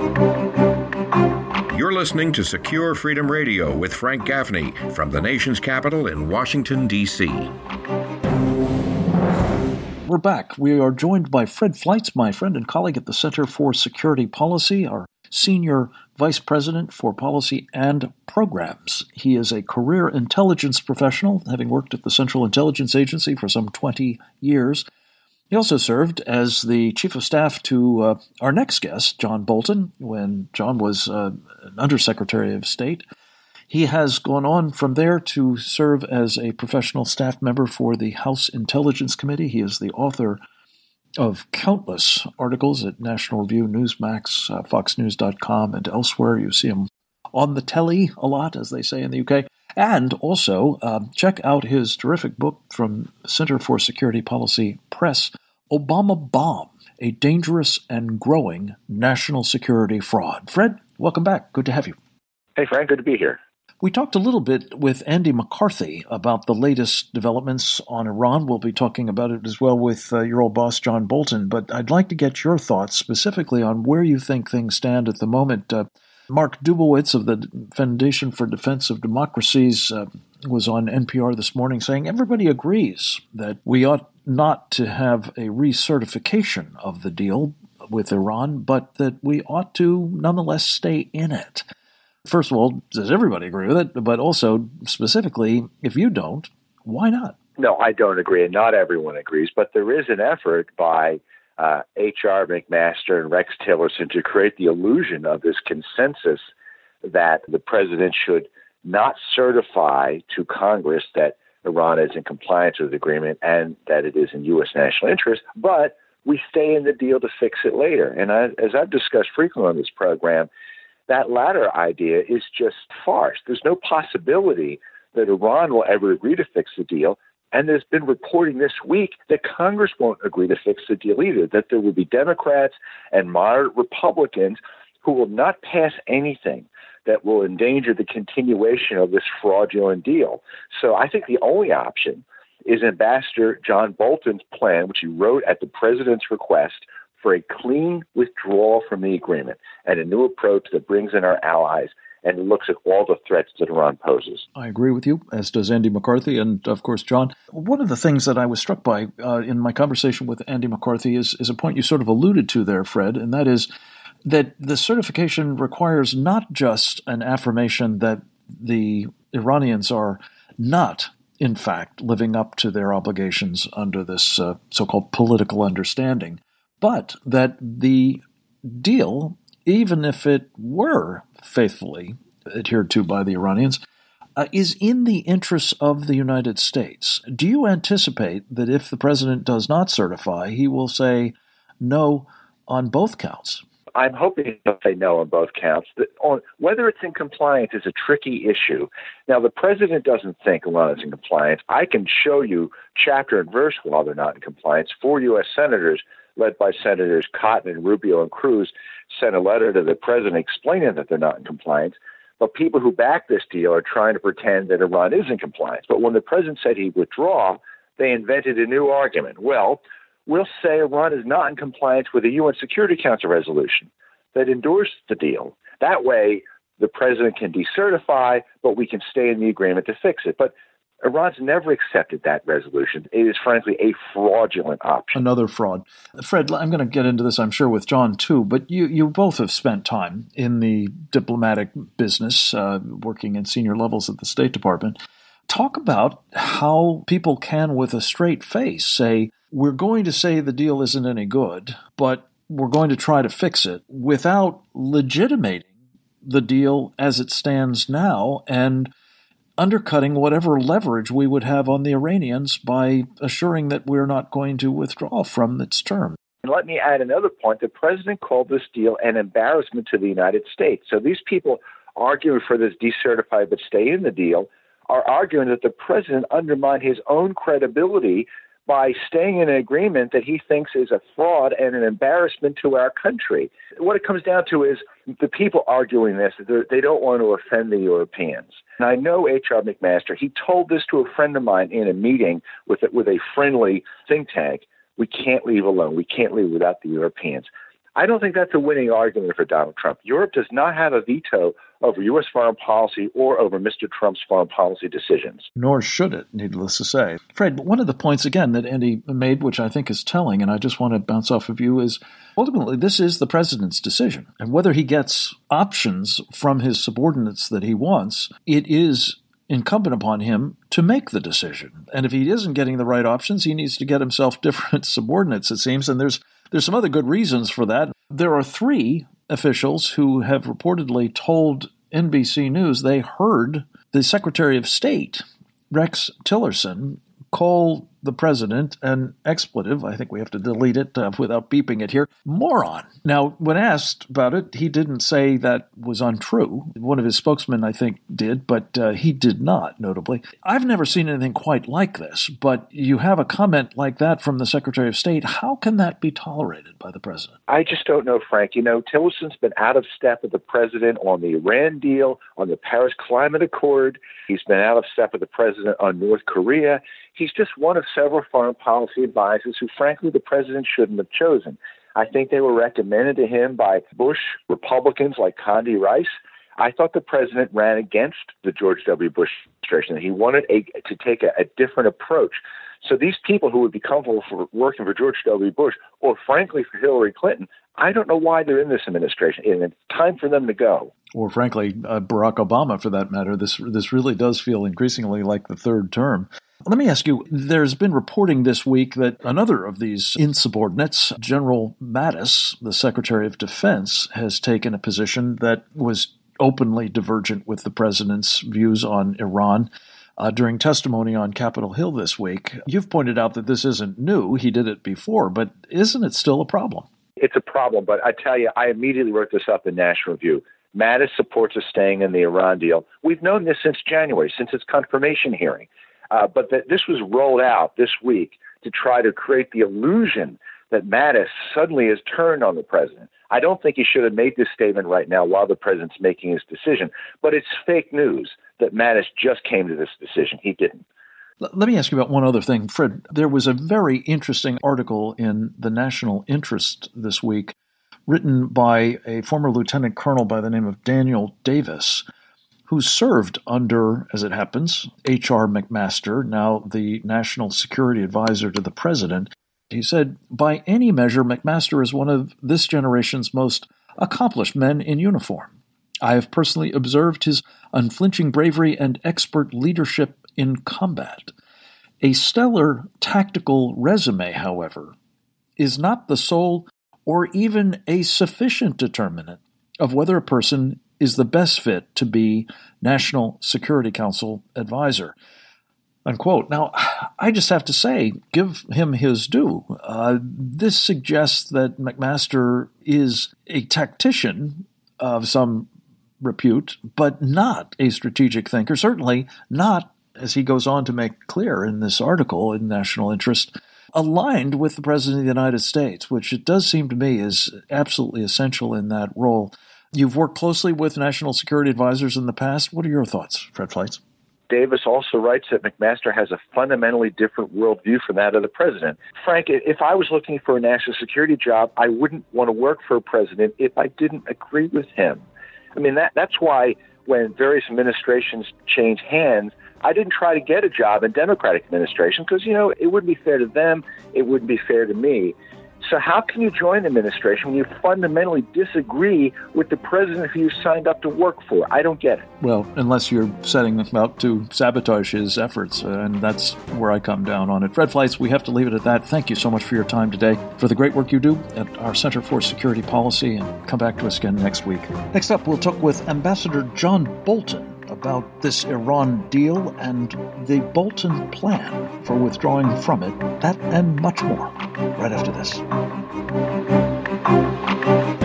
You're listening to Secure Freedom Radio with Frank Gaffney from the nation's capital in Washington, D.C. We're back. We are joined by Fred Fleitz, my friend and colleague at the Center for Security Policy, our Senior Vice President for Policy and Programs. He is a career intelligence professional, having worked at the Central Intelligence Agency for some 20 years. He also served as the Chief of Staff to our next guest, John Bolton, when John was an Undersecretary of State. He has gone on from there to serve as a professional staff member for the House Intelligence Committee. He is the author of countless articles at National Review, Newsmax, FoxNews.com, and elsewhere. You see him on the telly a lot, as they say in the UK. And also, check out his terrific book from Center for Security Policy Press, Obama Bomb, A Dangerous and Growing National Security Fraud. Fred, welcome back. Good to have you. Hey, Frank. Good to be here. We talked a little bit with Andy McCarthy about the latest developments on Iran. We'll be talking about it as well with your old boss, John Bolton. But I'd like to get your thoughts specifically on where you think things stand at the moment. Mark Dubowitz of the Foundation for Defense of Democracies was on NPR this morning saying everybody agrees that we ought not to have a recertification of the deal with Iran, but that we ought to nonetheless stay in it. First of all, does everybody agree with it? But also, specifically, if you don't, why not? No, I don't agree, and not everyone agrees. But there is an effort by H.R. McMaster and Rex Tillerson to create the illusion of this consensus that the president should not certify to Congress that Iran is in compliance with the agreement and that it is in U.S. national interest, but we stay in the deal to fix it later. And as I've discussed frequently on this program, that latter idea is just farce. There's no possibility that Iran will ever agree to fix the deal. And there's been reporting this week that Congress won't agree to fix the deal either, that there will be Democrats and moderate Republicans who will not pass anything that will endanger the continuation of this fraudulent deal. So I think the only option is Ambassador John Bolton's plan, which he wrote at the president's request, for a clean withdrawal from the agreement and a new approach that brings in our allies and looks at all the threats that Iran poses. I agree with you, as does Andy McCarthy and, of course, John. One of the things that I was struck by in my conversation with Andy McCarthy is a point you sort of alluded to there, Fred, and that is that the certification requires not just an affirmation that the Iranians are not, in fact, living up to their obligations under this so-called political understanding, but that the deal, even if it were faithfully adhered to by the Iranians, is in the interests of the United States. Do you anticipate that if the president does not certify, he will say no on both counts? I'm hoping he'll say no on both counts. Whether it's in compliance is a tricky issue. Now, the president doesn't think Iran is in compliance. I can show you chapter and verse while they're not in compliance. 4 U.S. senators, led by Senators Cotton and Rubio and Cruz, sent a letter to the president explaining that they're not in compliance. But people who back this deal are trying to pretend that Iran is in compliance. But when the president said he'd withdraw, they invented a new argument. Well, we'll say Iran is not in compliance with a UN Security Council resolution that endorsed the deal. That way, the president can decertify, but we can stay in the agreement to fix it. But Iran's never accepted that resolution. It is, frankly, a fraudulent option. Another fraud. Fred, I'm going to get into this, I'm sure, with John, too, but you both have spent time in the diplomatic business, working in senior levels at the State Department. Talk about how people can, with a straight face, say, we're going to say the deal isn't any good, but we're going to try to fix it without legitimating the deal as it stands now and undercutting whatever leverage we would have on the Iranians by assuring that we're not going to withdraw from its terms. And let me add another point. The president called this deal an embarrassment to the United States. So these people arguing for this decertify but stay in the deal are arguing that the president undermined his own credibility by staying in an agreement that he thinks is a fraud and an embarrassment to our country. What it comes down to is the people arguing this, they don't want to offend the Europeans. And I know H.R. McMaster, he told this to a friend of mine in a meeting with a friendly think tank. We can't leave alone. We can't leave without the Europeans. I don't think that's a winning argument for Donald Trump. Europe does not have a veto over U.S. foreign policy or over Mr. Trump's foreign policy decisions. Nor should it, needless to say. Fred, one of the points, again, that Andy made, which I think is telling, and I just want to bounce off of you, is ultimately this is the president's decision. And whether he gets options from his subordinates that he wants, it is incumbent upon him to make the decision. And if he isn't getting the right options, he needs to get himself different subordinates, it seems. And there's some other good reasons for that. There are 3 officials who have reportedly told NBC News they heard the Secretary of State, Rex Tillerson, call the president an expletive. I think we have to delete it without beeping it here. Moron. Now, when asked about it, he didn't say that was untrue. One of his spokesmen, I think, did, but he did not, notably. I've never seen anything quite like this, but you have a comment like that from the Secretary of State. How can that be tolerated by the president? I just don't know, Frank. Tillerson's been out of step with the president on the Iran deal, on the Paris Climate Accord. He's been out of step with the president on North Korea. He's just one of several foreign policy advisors who, frankly, the president shouldn't have chosen. I think they were recommended to him by Bush Republicans like Condi Rice. I thought the president ran against the George W. Bush administration. He wanted to take a different approach. So these people who would be comfortable for working for George W. Bush or, frankly, for Hillary Clinton, I don't know why they're in this administration. And it's time for them to go. Or, frankly, Barack Obama, for that matter. This really does feel increasingly like the third term. Let me ask you, there's been reporting this week that another of these insubordinates, General Mattis, the Secretary of Defense, has taken a position that was openly divergent with the president's views on Iran. During testimony on Capitol Hill this week, you've pointed out that this isn't new. He did it before, but isn't it still a problem? It's a problem, but I tell you, I immediately wrote this up in National Review. Mattis supports us staying in the Iran deal. We've known this since January, since its confirmation hearing. But this was rolled out this week to try to create the illusion that Mattis suddenly has turned on the president. I don't think he should have made this statement right now while the president's making his decision, but it's fake news that Mattis just came to this decision. He didn't. Let me ask you about one other thing. Fred, there was a very interesting article in the National Interest this week written by a former lieutenant colonel by the name of Daniel Davis, who served under, as it happens, H.R. McMaster, now the National Security Advisor to the President. He said, by any measure, McMaster is one of this generation's most accomplished men in uniform. I have personally observed his unflinching bravery and expert leadership in combat. A stellar tactical resume, however, is not the sole or even a sufficient determinant of whether a person is the best fit to be National Security Council advisor. Unquote. Now, I just have to say, give him his due. This suggests that McMaster is a tactician of some repute, but not a strategic thinker, certainly not, as he goes on to make clear in this article in National Interest, aligned with the President of the United States, which it does seem to me is absolutely essential in that role. You've worked closely with national security advisors in the past. What are your thoughts, Fred Fleitz? Davis also writes that McMaster has a fundamentally different worldview from that of the president. Frank, if I was looking for a national security job, I wouldn't want to work for a president if I didn't agree with him. I mean, that's why when various administrations change hands, I didn't try to get a job in Democratic administration because, it wouldn't be fair to them. It wouldn't be fair to me. So how can you join the administration when you fundamentally disagree with the president who you signed up to work for? I don't get it. Well, unless you're setting out to sabotage his efforts, and that's where I come down on it. Fred Fleitz, we have to leave it at that. Thank you so much for your time today, for the great work you do at our Center for Security Policy, and come back to us again next week. Next up, we'll talk with Ambassador John Bolton about this Iran deal and the Bolton plan for withdrawing from it, that and much more, right after this.